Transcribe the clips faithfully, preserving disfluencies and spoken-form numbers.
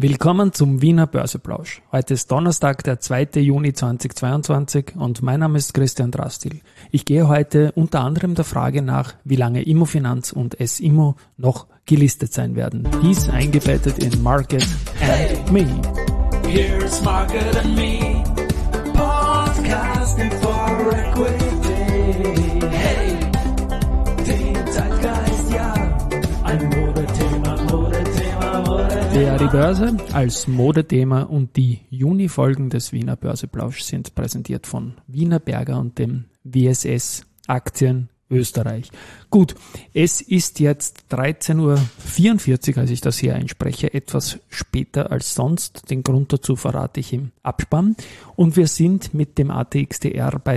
Willkommen zum Wiener Börseplausch. Heute ist Donnerstag, der zweite Juni zweitausendzweiundzwanzig und mein Name ist Christian Drastil. Ich gehe heute unter anderem der Frage nach, wie lange Immofinanz und S-Immo noch gelistet sein werden. Dies eingebettet in Market and Me. Here's Market and Me, podcasting for equity. Hey, den Zeitgeist, ja, ein Modethema, Modethema, Modethema. Der die Börse als Modethema und die Juni-Folgen des Wiener Börseplausch sind präsentiert von Wienerberger und dem W S S Aktien Österreich. Gut, es ist jetzt dreizehn Uhr vierundvierzig, als ich das hier einspreche, etwas später als sonst. Den Grund dazu verrate ich im Abspann. Und wir sind mit dem A T X T R bei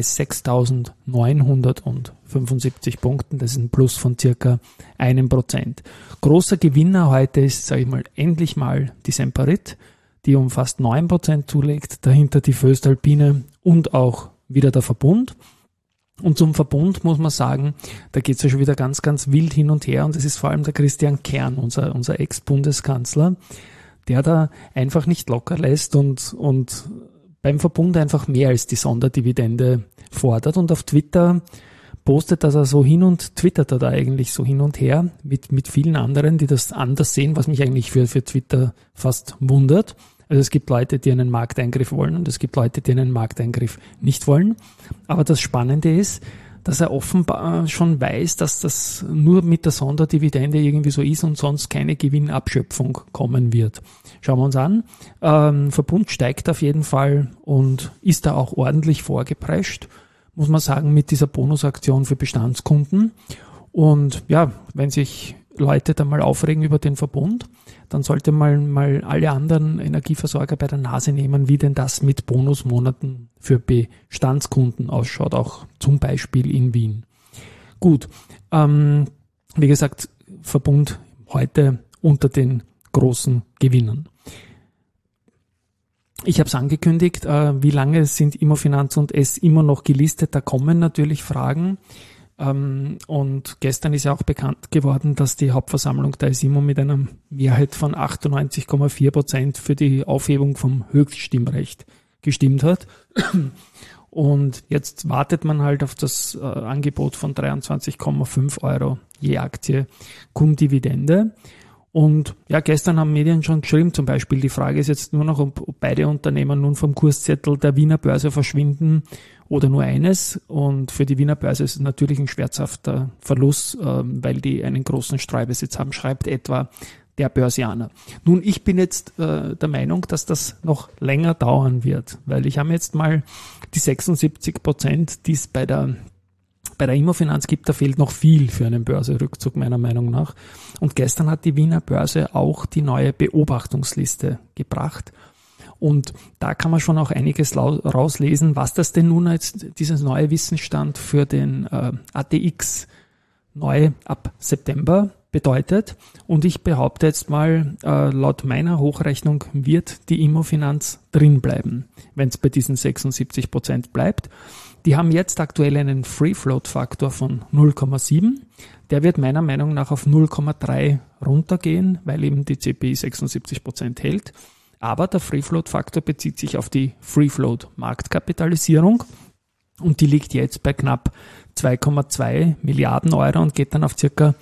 sechstausendneunhundertfünfundsiebzig Punkten. Das ist ein Plus von circa einem Prozent. Großer Gewinner heute ist, sage ich mal, endlich mal die Semperit, die um fast neun Prozent zulegt. Dahinter die Voestalpine und auch wieder der Verbund. Und zum Verbund muss man sagen, da geht es ja schon wieder ganz, ganz wild hin und her und es ist vor allem der Christian Kern, unser, unser Ex-Bundeskanzler, der da einfach nicht locker lässt und, und beim Verbund einfach mehr als die Sonderdividende fordert und auf Twitter postet das er so hin und twittert er da eigentlich so hin und her mit, mit vielen anderen, die das anders sehen, was mich eigentlich für, für Twitter fast wundert. Also es gibt Leute, die einen Markteingriff wollen und es gibt Leute, die einen Markteingriff nicht wollen. Aber das Spannende ist, dass er offenbar schon weiß, dass das nur mit der Sonderdividende irgendwie so ist und sonst keine Gewinnabschöpfung kommen wird. Schauen wir uns an. Ähm, Verbund steigt auf jeden Fall und ist da auch ordentlich vorgeprescht, muss man sagen, mit dieser Bonusaktion für Bestandskunden. Und ja, wenn sich Leute da mal aufregen über den Verbund, dann sollte man mal alle anderen Energieversorger bei der Nase nehmen, wie denn das mit Bonusmonaten für Bestandskunden ausschaut, auch zum Beispiel in Wien. Gut, ähm, wie gesagt, Verbund heute unter den großen Gewinnern. Ich habe es angekündigt, äh, wie lange sind Immofinanz und S-Immo noch gelistet? Da kommen natürlich Fragen. Um, und gestern ist ja auch bekannt geworden, dass die Hauptversammlung der S-Immo mit einer Mehrheit von achtundneunzig Komma vier Prozent für die Aufhebung vom Höchststimmrecht gestimmt hat. Und jetzt wartet man halt auf das äh, Angebot von dreiundzwanzig Komma fünf Euro je Aktie cum Dividende. Und ja, gestern haben Medien schon geschrieben, zum Beispiel, die Frage ist jetzt nur noch, ob, ob beide Unternehmen nun vom Kurszettel der Wiener Börse verschwinden oder nur eines. Und für die Wiener Börse ist es natürlich ein schmerzhafter Verlust, äh, weil die einen großen Streubesitz haben, schreibt etwa der Börsianer. Nun, ich bin jetzt äh, der Meinung, dass das noch länger dauern wird, weil ich habe jetzt mal die sechsundsiebzig Prozent, die es bei der Bei der Immofinanz gibt, da fehlt noch viel für einen Börserückzug meiner Meinung nach. Und gestern hat die Wiener Börse auch die neue Beobachtungsliste gebracht. Und da kann man schon auch einiges rauslesen, was das denn nun jetzt, dieses neue Wissensstand für den äh, A T X neu ab September bedeutet. Und ich behaupte jetzt mal, äh, laut meiner Hochrechnung wird die Immofinanz drin bleiben, wenn es bei diesen sechsundsiebzig Prozent bleibt. Die haben jetzt aktuell einen Free-Float-Faktor von null Komma sieben. Der wird meiner Meinung nach auf null Komma drei runtergehen, weil eben die C P I sechsundsiebzig Prozent hält. Aber der Free-Float-Faktor bezieht sich auf die Free-Float-Marktkapitalisierung und die liegt jetzt bei knapp zwei Komma zwei Milliarden Euro und geht dann auf circa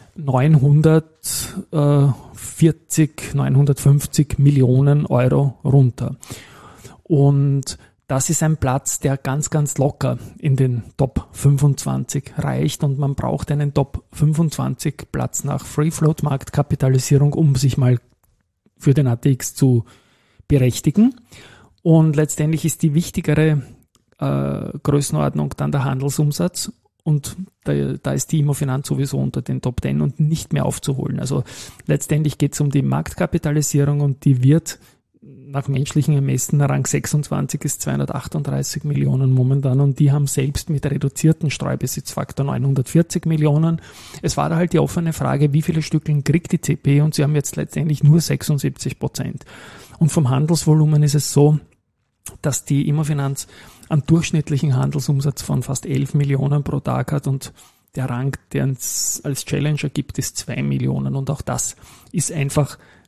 neunhundertvierzig, neunhundertfünfzig Millionen Euro runter. Und das ist ein Platz, der ganz, ganz locker in den Top fünfundzwanzig reicht und man braucht einen Top fünfundzwanzig Platz nach Free-Float-Marktkapitalisierung, um sich mal für den A T X zu berechtigen. Und letztendlich ist die wichtigere äh, Größenordnung dann der Handelsumsatz und da, da ist die Immofinanz sowieso unter den Top zehn und nicht mehr aufzuholen. Also letztendlich geht es um die Marktkapitalisierung und die wird nach menschlichen Ermessen Rang sechsundzwanzig ist zweihundertachtunddreißig Millionen momentan und die haben selbst mit reduzierten Streubesitzfaktor neunhundertvierzig Millionen. Es war da halt die offene Frage, wie viele Stückeln kriegt die C P und sie haben jetzt letztendlich nur sechsundsiebzig Prozent. Und vom Handelsvolumen ist es so, dass die Immofinanz einen durchschnittlichen Handelsumsatz von fast elf Millionen pro Tag hat und der Rang, der es als Challenger gibt, ist zwei Millionen und auch das ist einfach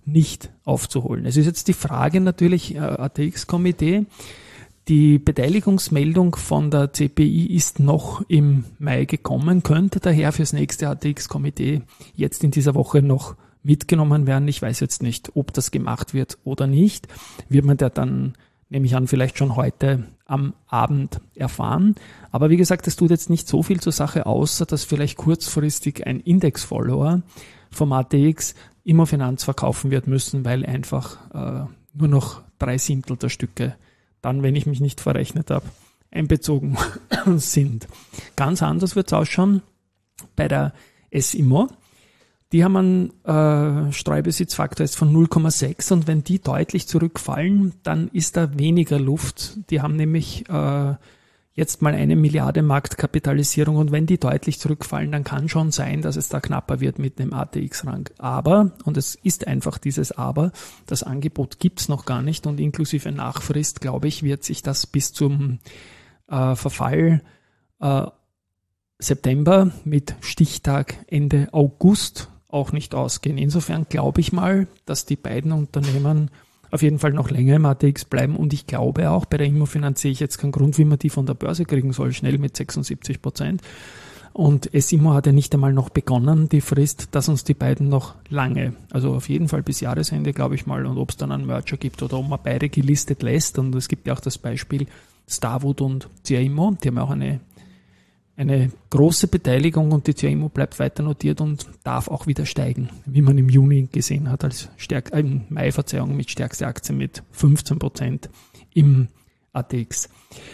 nicht aufzuholen. Es ist jetzt die Frage natürlich, äh, A T X-Komitee, die Beteiligungsmeldung von der C P I ist noch im Mai gekommen, könnte daher fürs nächste A T X-Komitee jetzt in dieser Woche noch mitgenommen werden. Ich weiß jetzt nicht, ob das gemacht wird oder nicht. Wird man da dann, nehme ich an, vielleicht schon heute am Abend erfahren. Aber wie gesagt, es tut jetzt nicht so viel zur Sache, außer dass vielleicht kurzfristig ein Index-Follower vom A T X Immofinanz verkaufen wird müssen, weil einfach äh, nur noch drei Siebtel der Stücke dann, wenn ich mich nicht verrechnet habe, einbezogen sind. Ganz anders wird es ausschauen bei der S-Immo. Die haben einen äh, Streubesitzfaktor jetzt von null Komma sechs und wenn die deutlich zurückfallen, dann ist da weniger Luft. Die haben nämlich äh, jetzt mal eine Milliarde Marktkapitalisierung und wenn die deutlich zurückfallen, dann kann schon sein, dass es da knapper wird mit dem A T X-Rang. Aber, und es ist einfach dieses Aber, das Angebot gibt's noch gar nicht und inklusive Nachfrist, glaube ich, wird sich das bis zum äh, Verfall äh, September mit Stichtag Ende August auch nicht ausgehen. Insofern glaube ich mal, dass die beiden Unternehmen auf jeden Fall noch länger im A T X bleiben und ich glaube auch, bei der Immofinanz sehe ich jetzt keinen Grund, wie man die von der Börse kriegen soll, schnell mit sechsundsiebzig Prozent. Und S-Immo hat ja nicht einmal noch begonnen, die Frist, dass uns die beiden noch lange, also auf jeden Fall bis Jahresende, glaube ich mal, und ob es dann einen Merger gibt oder ob man beide gelistet lässt. Und es gibt ja auch das Beispiel Starwood und C A Immo, die haben auch eine Eine große Beteiligung und die C A Immo bleibt weiter notiert und darf auch wieder steigen, wie man im Juni gesehen hat, als stärk, äh, im Mai, Verzeihung, mit stärkste Aktie mit fünfzehn Prozent im A T X.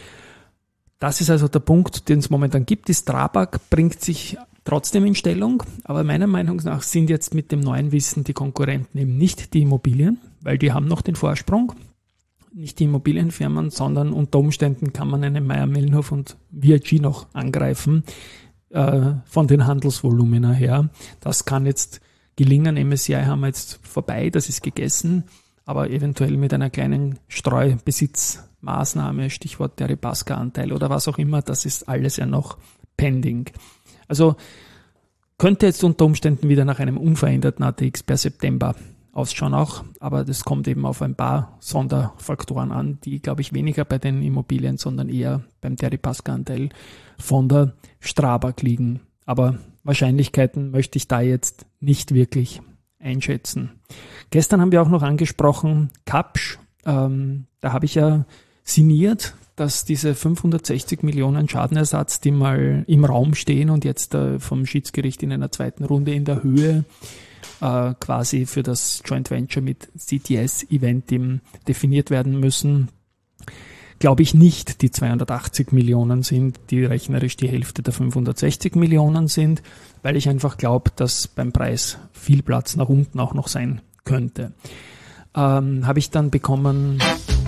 Das ist also der Punkt, den es momentan gibt. Die Strabag bringt sich trotzdem in Stellung, aber meiner Meinung nach sind jetzt mit dem neuen Wissen die Konkurrenten eben nicht die Immobilien, weil die haben noch den Vorsprung. Nicht die Immobilienfirmen, sondern unter Umständen kann man einen Mayr-Melnhof und V I G noch angreifen äh, von den Handelsvolumina her. Das kann jetzt gelingen. M S C I haben wir jetzt vorbei, das ist gegessen, aber eventuell mit einer kleinen Streubesitzmaßnahme, Stichwort Deripaska-Anteil oder was auch immer, das ist alles ja noch pending. Also könnte jetzt unter Umständen wieder nach einem unveränderten A T X per September ausschauen auch, aber das kommt eben auf ein paar Sonderfaktoren an, die, glaube ich, weniger bei den Immobilien, sondern eher beim Deripaska-Anteil von der Strabag liegen. Aber Wahrscheinlichkeiten möchte ich da jetzt nicht wirklich einschätzen. Gestern haben wir auch noch angesprochen, Kapsch, ähm, da habe ich ja sinniert, dass diese fünfhundertsechzig Millionen Schadenersatz, die mal im Raum stehen und jetzt äh, vom Schiedsgericht in einer zweiten Runde in der Höhe äh, quasi für das Joint Venture mit C T S-Event definiert werden müssen, glaube ich nicht die zweihundertachtzig Millionen sind, die rechnerisch die Hälfte der fünfhundertsechzig Millionen sind, weil ich einfach glaube, dass beim Preis viel Platz nach unten auch noch sein könnte. Ähm, habe ich dann bekommen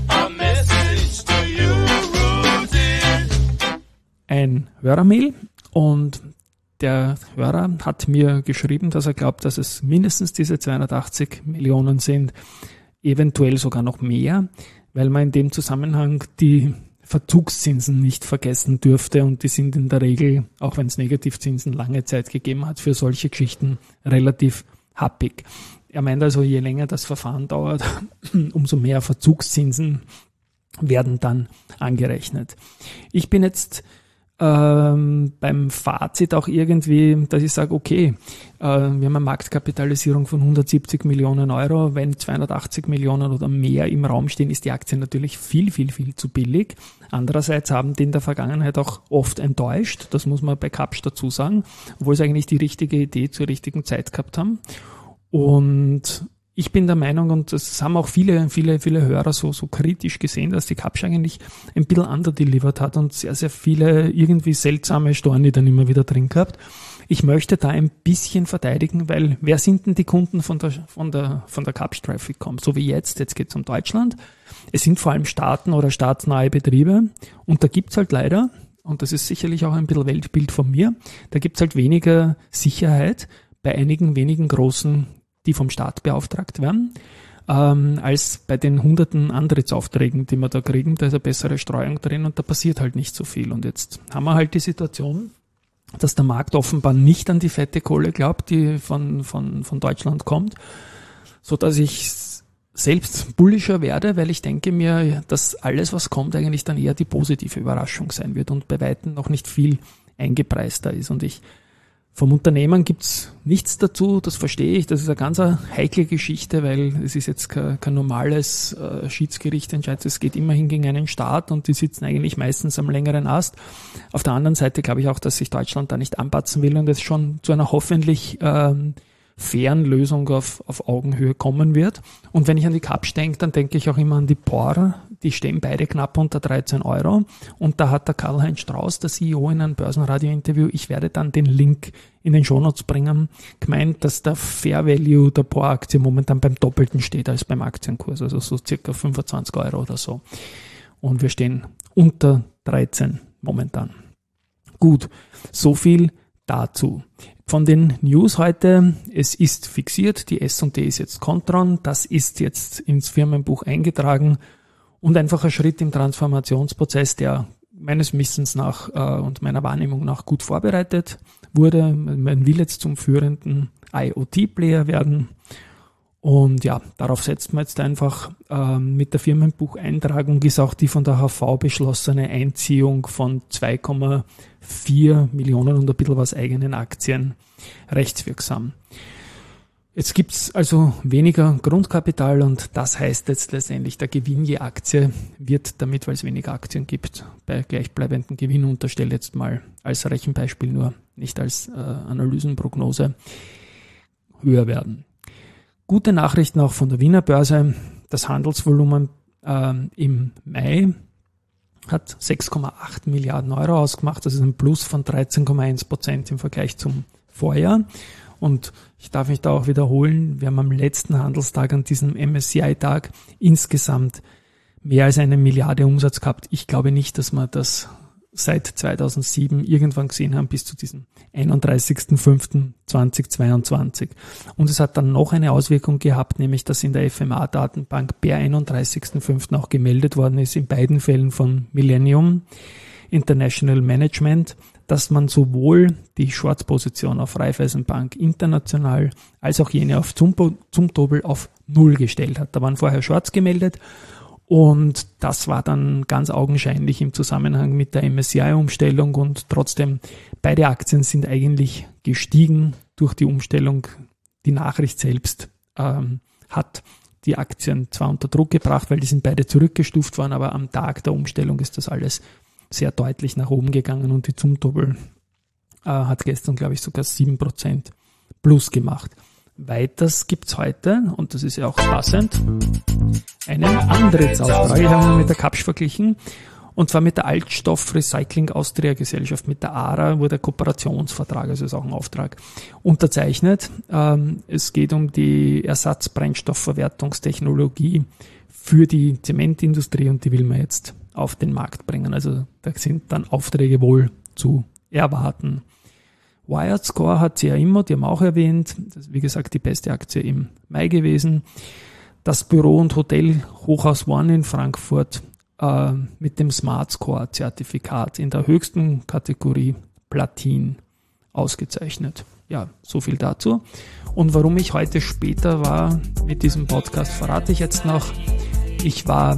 ein Hörermail und der Hörer hat mir geschrieben, dass er glaubt, dass es mindestens diese zweihundertachtzig Millionen sind, eventuell sogar noch mehr, weil man in dem Zusammenhang die Verzugszinsen nicht vergessen dürfte und die sind in der Regel, auch wenn es Negativzinsen lange Zeit gegeben hat, für solche Geschichten relativ happig. Er meint also, je länger das Verfahren dauert, umso mehr Verzugszinsen werden dann angerechnet. Ich bin jetzt ähm, beim Fazit auch irgendwie, dass ich sage, okay, äh, wir haben eine Marktkapitalisierung von hundertsiebzig Millionen Euro. Wenn zweihundertachtzig Millionen oder mehr im Raum stehen, ist die Aktie natürlich viel, viel, viel zu billig. Andererseits haben die in der Vergangenheit auch oft enttäuscht. Das muss man bei Kapsch dazu sagen, obwohl sie eigentlich die richtige Idee zur richtigen Zeit gehabt haben. Und ich bin der Meinung, und das haben auch viele, viele, viele Hörer so, so kritisch gesehen, dass die Kapsch eigentlich ein bisschen underdelivered hat und sehr, sehr viele irgendwie seltsame Storni dann immer wieder drin gehabt. Ich möchte da ein bisschen verteidigen, weil wer sind denn die Kunden von der, von der, von der Kapsch Traffic.com? So wie jetzt, jetzt geht es um Deutschland. Es sind vor allem Staaten oder staatsnahe Betriebe und da gibt's halt leider, und das ist sicherlich auch ein bisschen Weltbild von mir, da gibt's halt weniger Sicherheit bei einigen wenigen großen, die vom Staat beauftragt werden, ähm, als bei den hunderten Antrittsaufträgen, die wir da kriegen. Da ist eine bessere Streuung drin und da passiert halt nicht so viel. Und jetzt haben wir halt die Situation, dass der Markt offenbar nicht an die fette Kohle glaubt, die von, von, von Deutschland kommt. so dass ich selbst bullischer werde, weil ich denke mir, dass alles, was kommt, eigentlich dann eher die positive Überraschung sein wird und bei weitem noch nicht viel eingepreister ist. Und ich vom Unternehmen gibt's nichts dazu, das verstehe ich. Das ist eine ganz heikle Geschichte, weil es ist jetzt kein, kein normales äh, Schiedsgerichtentscheid. Es geht immerhin gegen einen Staat und die sitzen eigentlich meistens am längeren Ast. Auf der anderen Seite glaube ich auch, dass sich Deutschland da nicht anpatzen will und es schon zu einer hoffentlich ähm, fairen Lösung auf, auf Augenhöhe kommen wird. Und wenn ich an die Kapsch denke, dann denke ich auch immer an die P O R. Die stehen beide knapp unter dreizehn Euro. Und da hat der Karl-Heinz Strauß, der C E O, in einem Börsenradio-Interview, ich werde dann den Link in den Shownotes bringen, gemeint, dass der Fair Value der P O R-Aktie momentan beim Doppelten steht als beim Aktienkurs, also so circa fünfundzwanzig Euro oder so. Und wir stehen unter dreizehn momentan. Gut, so viel dazu. Von den News heute, es ist fixiert, die S und T ist jetzt Kontron, das ist jetzt ins Firmenbuch eingetragen und einfach ein Schritt im Transformationsprozess, der meines Wissens nach äh, und meiner Wahrnehmung nach gut vorbereitet wurde. Man will jetzt zum führenden I O T-Player werden und ja, darauf setzt man jetzt einfach. Äh, mit der Firmenbucheintragung ist auch die von der H V beschlossene Einziehung von zwei Komma vier Millionen und ein bisschen was eigenen Aktien rechtswirksam. Jetzt gibt's also weniger Grundkapital und das heißt jetzt letztendlich, der Gewinn je Aktie wird damit, weil es weniger Aktien gibt, bei gleichbleibendem Gewinn, unterstelle jetzt mal als Rechenbeispiel nur, nicht als äh, Analysenprognose, höher werden. Gute Nachrichten auch von der Wiener Börse. Das Handelsvolumen äh, im Mai hat sechs Komma acht Milliarden Euro ausgemacht. Das ist ein Plus von dreizehn Komma eins Prozent im Vergleich zum Vorjahr. Und ich darf mich da auch wiederholen, wir haben am letzten Handelstag, an diesem M S C I-Tag, insgesamt mehr als eine Milliarde Umsatz gehabt. Ich glaube nicht, dass wir das seit zweitausendsieben irgendwann gesehen haben, bis zu diesem einunddreißigsten fünften zweitausendzweiundzwanzig. Und es hat dann noch eine Auswirkung gehabt, nämlich dass in der F M A-Datenbank per einunddreißigsten fünften auch gemeldet worden ist, in beiden Fällen von Millennium International Management, dass man sowohl die Short-Position auf Raiffeisenbank international als auch jene auf Zumtobel auf Null gestellt hat. Da waren vorher Shorts gemeldet und das war dann ganz augenscheinlich im Zusammenhang mit der M S C I-Umstellung und trotzdem beide Aktien sind eigentlich gestiegen durch die Umstellung. Die Nachricht selbst ähm, hat die Aktien zwar unter Druck gebracht, weil die sind beide zurückgestuft worden, aber am Tag der Umstellung ist das alles sehr deutlich nach oben gegangen und die Zumtobel äh, hat gestern, glaube ich, sogar sieben Prozent plus gemacht. Weiters gibt's heute, und das ist ja auch passend, einen Antrittsauftrag. Ich habe ihn mit der Kapsch verglichen, und zwar mit der Altstoff Recycling Austria Gesellschaft, mit der A R A, wurde der Kooperationsvertrag, also ist auch ein Auftrag, unterzeichnet. Ähm, es geht um die Ersatzbrennstoffverwertungstechnologie für die Zementindustrie und die will man jetzt auf den Markt bringen. Also da sind dann Aufträge wohl zu erwarten. Wired Score hat sie ja immer, die haben auch erwähnt, das ist wie gesagt die beste Aktie im Mai gewesen. Das Büro und Hotel Hochhaus One in Frankfurt äh, mit dem Smart Score Zertifikat in der höchsten Kategorie Platin ausgezeichnet. Ja, so viel dazu. Und warum ich heute später war mit diesem Podcast, verrate ich jetzt noch. Ich war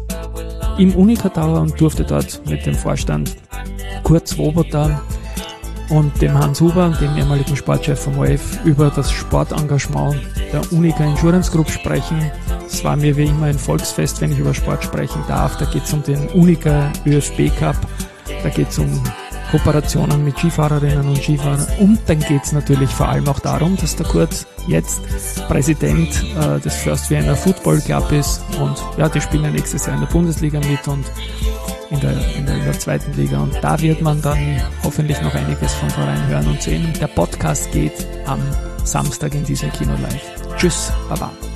im Unica Tower und durfte dort mit dem Vorstand Kurt Swoboda und dem Hans Huber, dem ehemaligen Sportchef vom O R F, über das Sportengagement der Unica Insurance Group sprechen. Es war mir wie immer ein Volksfest, wenn ich über Sport sprechen darf. Da geht es um den Unica Ö F B Cup, da geht es um Kooperationen mit Skifahrerinnen und Skifahrern und dann geht es natürlich vor allem auch darum, dass der Kurt jetzt Präsident äh, des First Vienna Football Club ist und ja, die spielen ja nächstes Jahr in der Bundesliga mit und in der, in der, in der zweiten Liga und da wird man dann hoffentlich noch einiges von vorein hören und sehen. Der Podcast geht am Samstag in dieser Kino live. Tschüss, Baba.